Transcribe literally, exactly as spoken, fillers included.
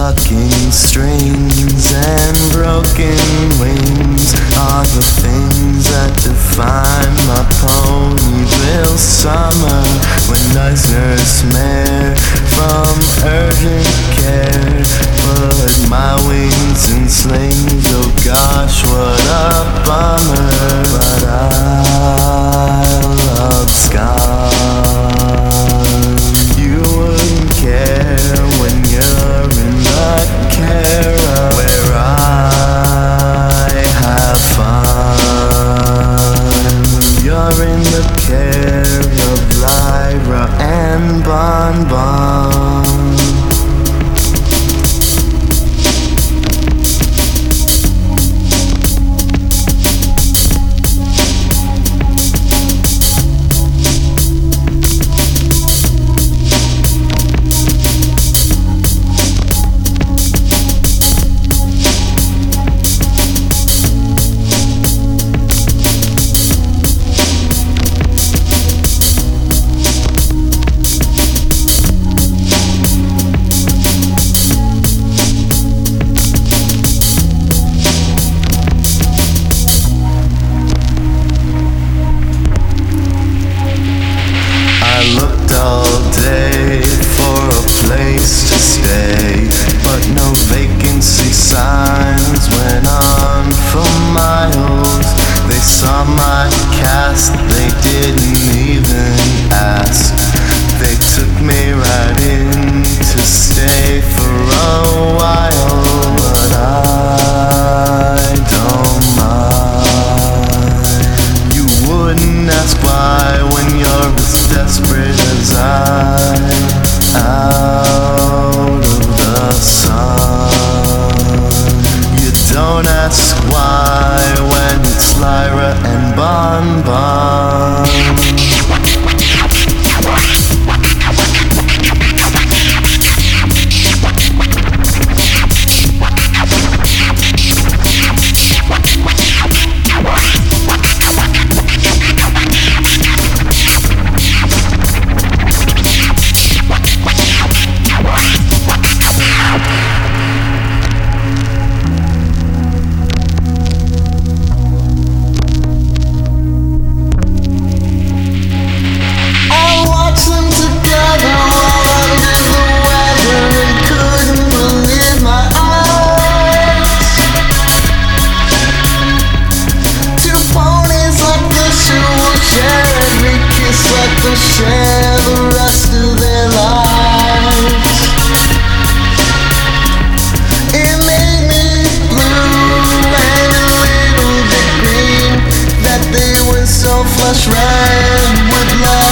Plucking strings and broken wings are the things that define my Ponyville summer. When Eisner's mare from urgent care put my wings in slings, oh gosh, what a bummer. But I love scars. You wouldn't care when you're in the Cara, where I have fun. You're in the care of Lyra and Bon Bon. All day for a place to stay, but no vacancy signs went on for miles. They saw my cast, they didn't even ask. They took me right in to stay for a while, but I don't mind. You wouldn't ask why when you're as desperate as I, out of the sun. You don't ask why when it's Lyra and Bon Bon. Share the rest of their lives. It made me blue and a little bit green that they were so flush red with love.